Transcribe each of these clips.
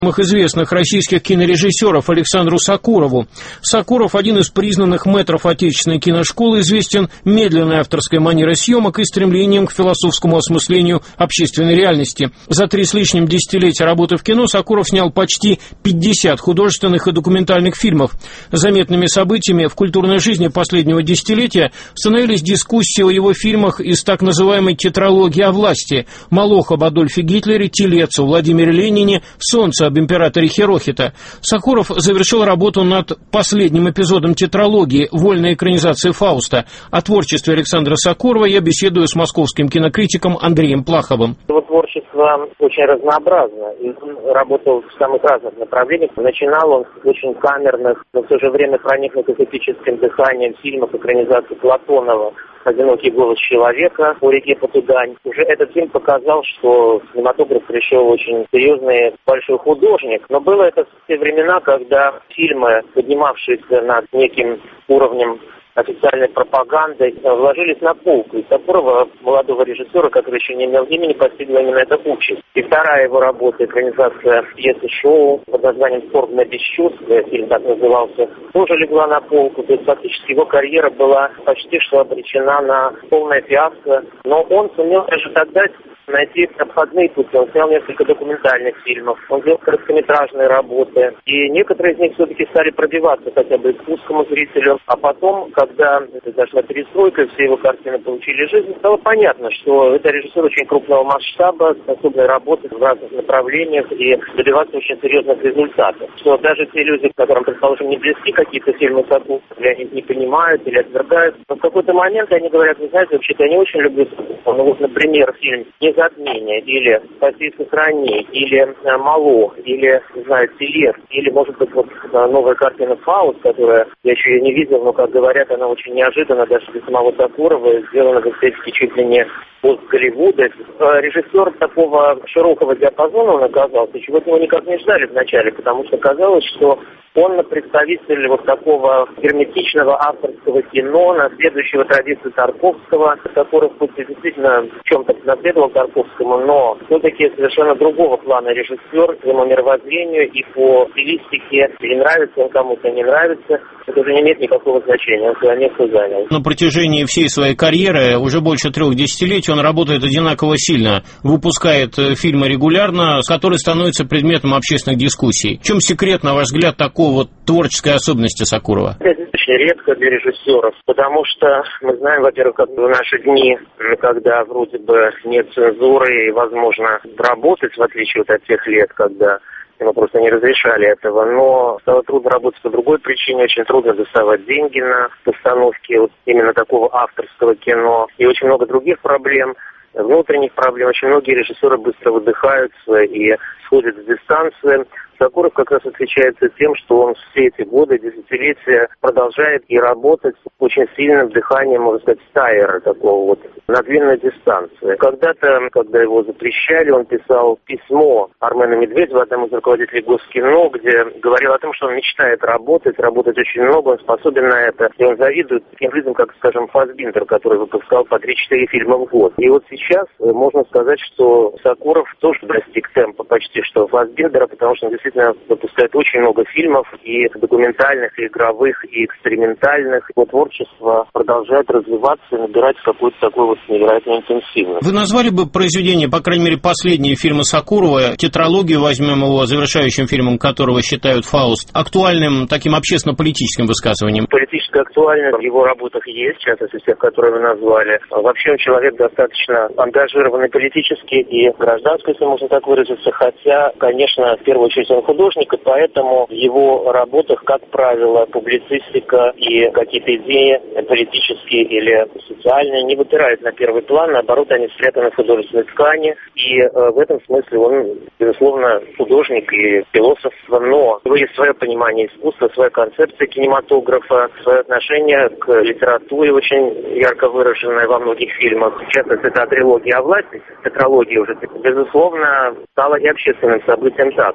самых известных российских кинорежиссеров Александру Сокурову. Сокуров, один из признанных мэтров отечественной киношколы, известен медленной авторской манерой съемок и стремлением к философскому осмыслению общественной реальности. За 3 с лишним десятилетия работы в кино Сокуров снял почти 50 художественных и документальных фильмов. Заметными событиями в культурной жизни последнего десятилетия становились дискуссии о его фильмах из так называемой тетралогии о власти: «Молох об Адольфе Гитлере», «Телец о Владимире Ленине», «Солнце об императоре Хирохито». Сокуров завершил работу над последним эпизодом тетралогии «Вольная экранизация Фауста». О творчестве Александра Сокурова я беседую с московским кинокритиком Андреем Плаховым. Его творчество очень разнообразно, и он работал в самых разных направлениях. Начинал он с очень камерных, но в то же время проникнутых эпическим дыханием фильмов экранизации Платонова «Одинокий голос человека» по реке Потудань. Уже этот фильм показал, что в кинематограф пришел очень серьезный большой художник. Но было это в те времена, когда фильмы, поднимавшиеся над неким уровнем официальной пропагандой, вложились на полку. И Сокурова, молодого режиссера, который еще не имел имени, постигла именно эта участь. И вторая его работа, экранизация пьесы шоу под названием «Скорбное бесчувствие», фильм так назывался, тоже легла на полку. То есть фактически его карьера была почти что обречена на полное фиаско. Но он сумел даже тогда найти обходные пути. Он снял несколько документальных фильмов, он делал короткометражные работы. И некоторые из них все-таки стали пробиваться хотя бы к узкому зрителю. А потом, когда зашла перестройка, все его картины получили жизнь, стало понятно, что это режиссер очень крупного масштаба, способный работать в разных направлениях и добиваться очень серьезных результатов. Что даже те люди, которым, предположим, не близки какие-то фильмы Сокурова, или они не понимают, или отвергают, но в какой-то момент они говорят: вы знаете, вообще-то я не очень люблю Сокурова. Ну вот, например, фильм «Незатмение», или «Спаси, сохрани», или «Молох», или, не знаю, «Телец», или, может быть, вот новая картина «Фауст», которая я еще ее не видел, но, как говорят, она очень неожиданно даже для самого Сокурова, сделана в эстетике чуть ли не от Голливуда. Режиссер такого широкого диапазона он оказался, чего от него никак не ждали вначале, потому что казалось, что он представитель вот такого герметичного авторского кино, наследующего традиции Тарковского, который хоть и действительно в чем-то наследовал Тарковскому, но все-таки совершенно другого плана режиссер, по своему мировоззрению и по стилистике. И нравится он кому-то, не нравится, это уже не имеет никакого значения, он свое место занял. На протяжении всей своей карьеры, уже больше 3 десятилетий, он работает одинаково сильно, выпускает фильмы регулярно, которые становятся предметом общественных дискуссий. В чем секрет, на ваш взгляд, такого вот творческой особенности Сокурова? Это очень редко для режиссеров, потому что мы знаем, во-первых, как в наши дни, когда вроде бы нет цензуры и возможно работать, в отличие от тех лет, когда ему просто не разрешали этого, но стало трудно работать по другой причине, очень трудно доставать деньги на постановки вот именно такого авторского кино, и очень много других проблем, внутренних проблем. Очень многие режиссеры быстро выдыхаются и сходят с дистанции. Сокуров как раз отличается тем, что он все эти годы, десятилетия продолжает и работать с очень сильным дыханием, можно сказать, стайера такого вот на длинной дистанции. Когда-то, когда его запрещали, он писал письмо Армену Медведеву, одному из руководителей Госкино, где говорил о том, что он мечтает работать очень много, он способен на это, и он завидует таким людям, как, скажем, Фассбиндер, который выпускал по 3-4 фильма в год. И вот сейчас можно сказать, что Сокуров тоже достиг темпа почти что Фассбиндера, потому что он действительно выпускает очень много фильмов, и документальных, и игровых, и экспериментальных. Его творчество продолжает развиваться и набирать какой-то такой вот невероятно интенсивность. Вы назвали бы произведение, по крайней мере, последние фильмы Сокурова, тетралогию, возьмем его, завершающим фильмом которого считают «Фауст», актуальным таким общественно-политическим высказыванием? Политическая актуальность в его работах есть, в частности, тех, которые вы назвали. Вообще он человек достаточно ангажированный политически и гражданский, если можно так выразиться, хотя, конечно, в первую очередь он художник, и поэтому в его работах, как правило, публицистика и какие-то идеи политические или социальные не выпирают на первый план, наоборот, они спрятаны в художественной ткани, и в этом смысле он, безусловно, художник и философ, но у него есть свое понимание искусства, своя концепция кинематографа, свое отношение к литературе очень ярко выраженное во многих фильмах. В частности, это трилогия о власти, тетралогия уже, безусловно, стала и общественным событием также.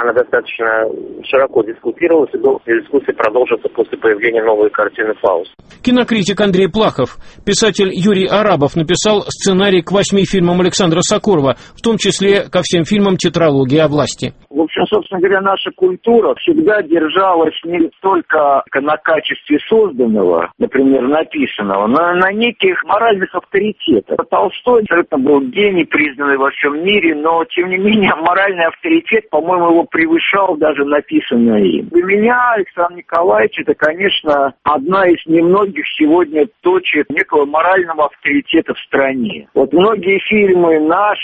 она достаточно широко дискутировалась, и долгие дискуссии продолжатся после появления новой картины «Фауст». Кинокритик Андрей Плахов. Писатель Юрий Арабов написал сценарий к 8 фильмам Александра Сокурова, в том числе ко всем фильмам «Тетралогия о власти». В общем, собственно говоря, наша культура всегда держалась не только на качестве созданного, например, написанного, но и на неких моральных авторитетах. Толстой абсолютно был гений, признанный во всем мире, но, тем не менее, моральный авторитет, по-моему, его превышал даже написанное им. Для меня Александр Николаевич — это, конечно, одна из немногих сегодня точек некого морального авторитета в стране. Вот многие фильмы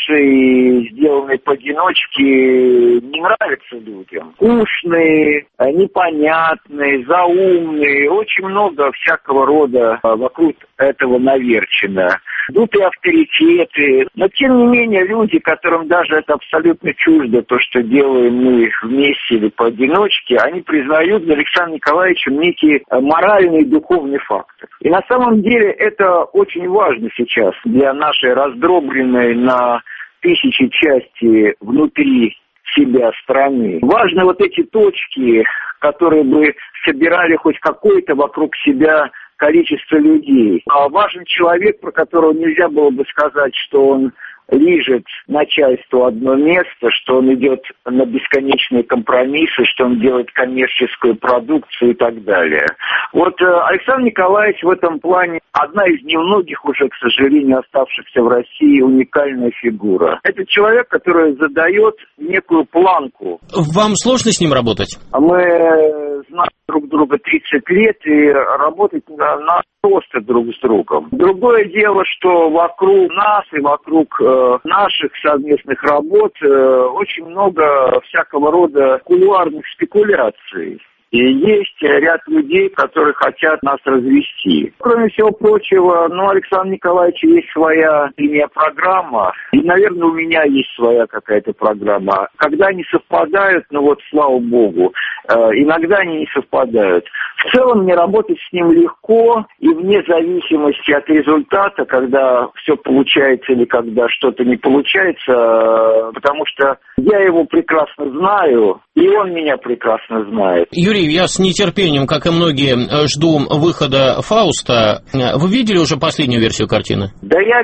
наши, сделанные поодиночке, не нравятся людям. Скучные, непонятные, заумные, очень много всякого рода вокруг этого наверчено. Дутые авторитеты. Но, тем не менее, люди, которым даже это абсолютно чуждо, то, что делаем мы вместе или поодиночке, они признают за Александром Николаевичем некий моральный и духовный фактор. И на самом деле это очень важно сейчас для нашей раздробленной на тысячи части внутри себя страны. Важны вот эти точки, которые бы собирали хоть какое-то вокруг себя количество людей. А важен человек, про которого нельзя было бы сказать, что он лижет начальству одно место, что он идет на бесконечные компромиссы, что он делает коммерческую продукцию и так далее. Вот Александр Николаевич в этом плане одна из немногих уже, к сожалению, оставшихся в России уникальная фигура. Это человек, который задает некую планку. Вам сложно с ним работать? Мы знаем друг друга 30 лет, и работать на просто друг с другом. Другое дело, что вокруг нас и вокруг наших совместных работ очень много всякого рода кулуарных спекуляций. И есть ряд людей, которые хотят нас развести. Кроме всего прочего, у Александра Николаевича есть своя линия-программа, и, наверное, у меня есть своя какая-то программа. Когда они совпадают, слава богу, иногда они не совпадают. В целом мне работать с ним легко, и вне зависимости от результата, когда все получается или когда что-то не получается, потому что я его прекрасно знаю, и он меня прекрасно знает. Юрий, я с нетерпением, как и многие, жду выхода «Фауста». Вы видели уже последнюю версию картины? Да, я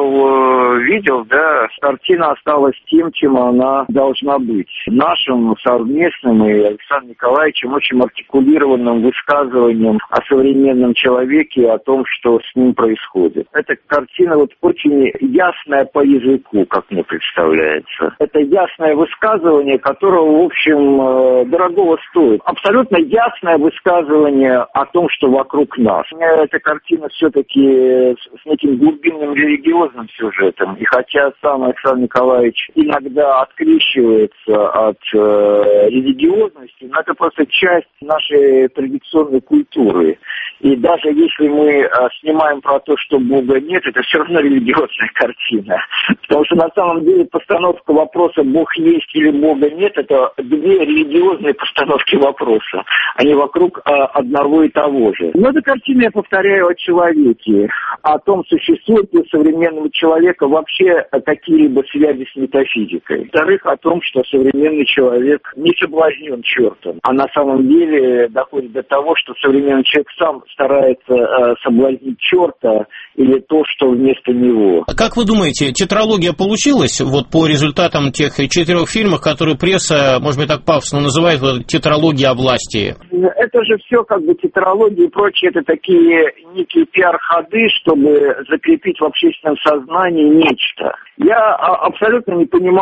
видел, да. Картина осталась тем, чем она должна быть. Нашим совместным и Александром Николаевичем очень артикулированным высказыванием о современном человеке, о том, что с ним происходит. Эта картина очень ясная по языку, как мне представляется. Это ясное высказывание, которого, в общем, дорогого стоит. Абсолютно ясное высказывание о том, что вокруг нас. У меня эта картина все-таки с неким глубинным религиозным сюжетом. И хотя сам Александр Николаевич иногда открещивается от религиозности, но это просто часть нашей традиционной культуры. И даже если мы снимаем про то, что Бога нет, это все равно религиозная картина. Потому что на самом деле постановка вопроса «Бог есть» или «Бога нет» — это две религиозные постановки вопроса. Они вокруг одного и того же. Но эта картина, я повторяю, о человеке, о том, существует ли у современного человека вообще какие-либо связи с метафизикой. Во-вторых, о том, что современный человек не соблазнен чертом, а на самом деле доходит до того, что современный человек сам старается соблазнить черта или то, что вместо него. Как вы думаете, тетралогия получилась по результатам тех 4 фильмов, которые пресса, может быть, так пафосно называет тетралогия о власти? Это же все тетралогия и прочее, это такие некие пиар-ходы, чтобы закрепить в общественном сознании нечто. Я абсолютно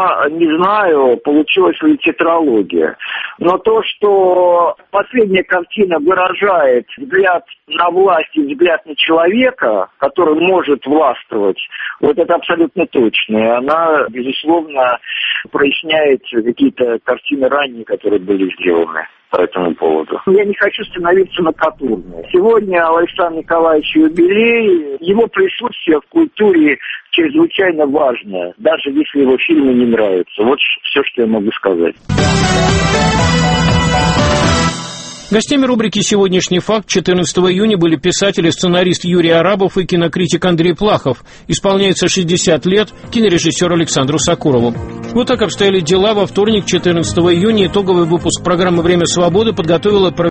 не знаю, получилась ли тетралогия. Но то, что последняя картина выражает взгляд на власть и взгляд на человека, который может властвовать, это абсолютно точно. И она, безусловно, проясняет какие-то картины ранние, которые были сделаны по этому поводу. Я не хочу становиться накатурной. Сегодня у Александра Николаевича юбилей. Его присутствие в культуре чрезвычайно важно, даже если его фильмы не нравятся. Вот все, что я могу сказать. Гостями рубрики «Сегодняшний факт» 14 июня были писатель и сценарист Юрий Арабов и кинокритик Андрей Плахов. Исполняется 60 лет кинорежиссеру Александру Сакурову. Вот так обстояли дела. Во вторник, 14 июня, итоговый выпуск программы «Время свободы» подготовила